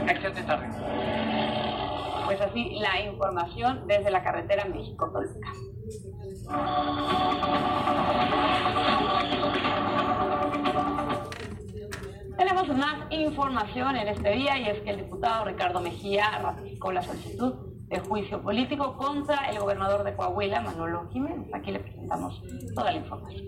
Excelente tarde. Pues así, la información desde la carretera México-Toluca. Tenemos más información en este día, y es que el diputado Ricardo Mejía ratificó la solicitud de juicio político contra el gobernador de Coahuila, Manolo Jiménez. Aquí le presentamos toda la información.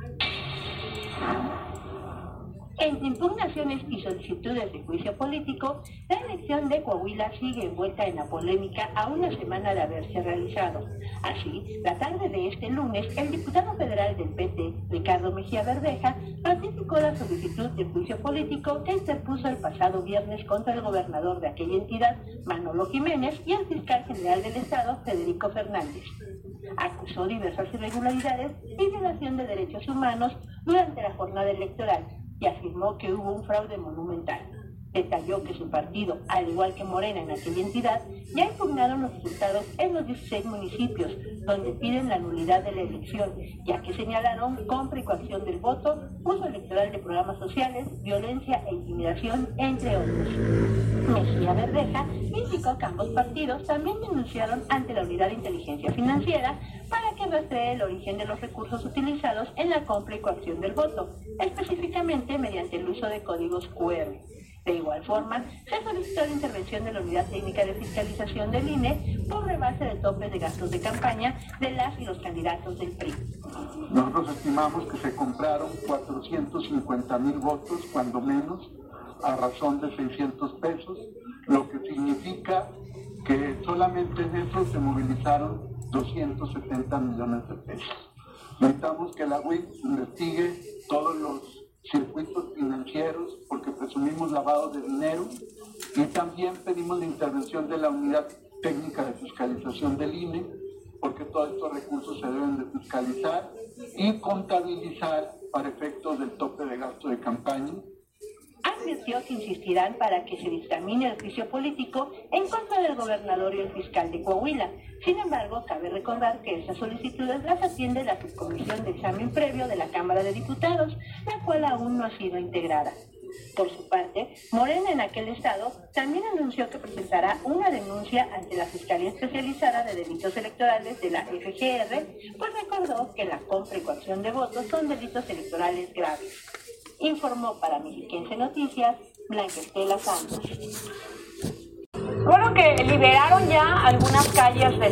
Entre impugnaciones y solicitudes de juicio político, la elección de Coahuila sigue envuelta en la polémica a una semana de haberse realizado. Así, la tarde de este lunes, el diputado federal del PT, Ricardo Mejía Verdeja, ratificó la solicitud de juicio político que interpuso el pasado viernes contra el gobernador de aquella entidad, Manolo Jiménez, y el fiscal general del Estado, Federico Fernández. Acusó diversas irregularidades y violación de derechos humanos durante la jornada electoral, y afirmó que hubo un fraude monumental. Detalló que su partido, al igual que Morena en aquella entidad, ya impugnaron los resultados en los 16 municipios, donde piden la nulidad de la elección, ya que señalaron compra y coacción del voto, uso electoral de programas sociales, violencia e intimidación, entre otros. Mejía Verdeja indicó que ambos partidos también denunciaron ante la Unidad de Inteligencia Financiera para que rastree el origen de los recursos utilizados en la compra y coacción del voto, específicamente mediante el uso de códigos QR. De igual forma, se solicitó la intervención de la Unidad Técnica de Fiscalización del INE por rebase de topes de gastos de campaña de las y los candidatos del PRI. Nosotros estimamos que se compraron 450,000 votos, cuando menos, a razón de 600 pesos, lo que significa que solamente en eso se movilizaron 270 millones de pesos. Necesitamos que la UIF investigue todos los circuitos financieros, porque presumimos lavado de dinero, y también pedimos la intervención de la Unidad Técnica de Fiscalización del INE, porque todos estos recursos se deben de fiscalizar y contabilizar para efectos del tope de gasto de campaña. Advirtió que insistirán para que se dictamine el juicio político en contra del gobernador y el fiscal de Coahuila. Sin embargo, cabe recordar que esas solicitudes las atiende la Subcomisión de Examen Previo de la Cámara de Diputados, la cual aún no ha sido integrada. Por su parte, Morena en aquel estado también anunció que presentará una denuncia ante la Fiscalía Especializada de Delitos Electorales de la FGR, pues recordó que la compra y coacción de votos son delitos electorales graves. Informó para Mexiquense Noticias, Blanca Estela Santos. Bueno, que liberaron ya algunas calles de